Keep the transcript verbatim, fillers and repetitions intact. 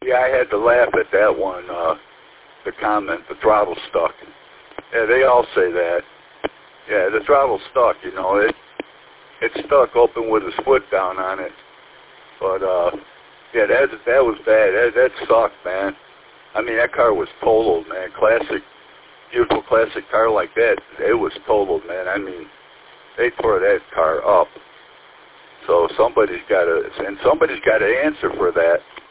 Yeah, I had to laugh at that one, uh, the comment, the throttle stuck. Yeah, they all say that. Yeah, the throttle's stuck, you know. It, it's stuck open with his foot down on it. But, uh, yeah, that, that was bad. That, that sucked, man. I mean, that car was totaled, man. Classic, beautiful classic car like that, it was totaled, man. I mean, they tore that car up. So somebody's got to, and somebody's got to answer for that.